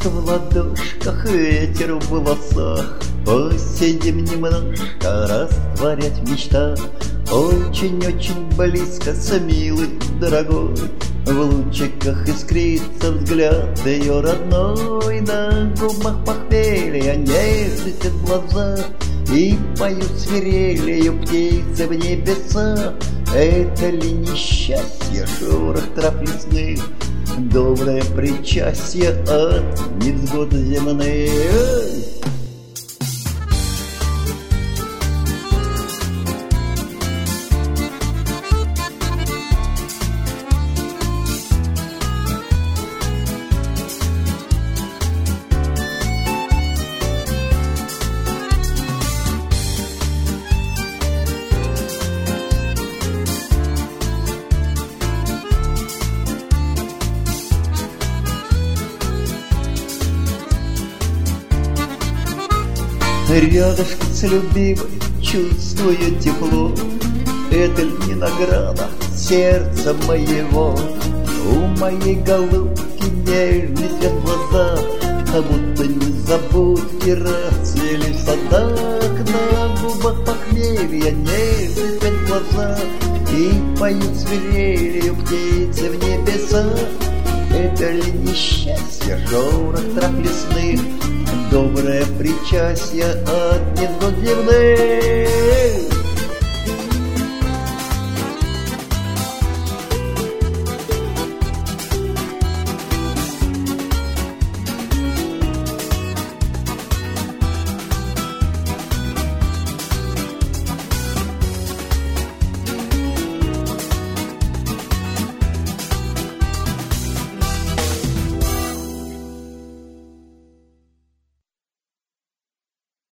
в ладошках, ветер в волосах. Посидим немножко, растворять в мечтах. Очень-очень близко с милой, дорогой. В лучиках искрится взгляд ее родной. На губах похмелья, нежность в глазах. И поют свирелью птицы в небеса. Это ли несчастье, шорох трав лесных, доброе причастье от невзгод земных? Рядышком с любимой чувствую тепло. Это ли не награда сердца моего? У моей голубки нежный свет в глазах, а будто незабудки расцвели в садах. На губах похмелья, нежный свет в глазах. И поют свирелью птицы в небесах. Это ли несчастье, шорох трав лесных, доброе причастье от невзгод земных?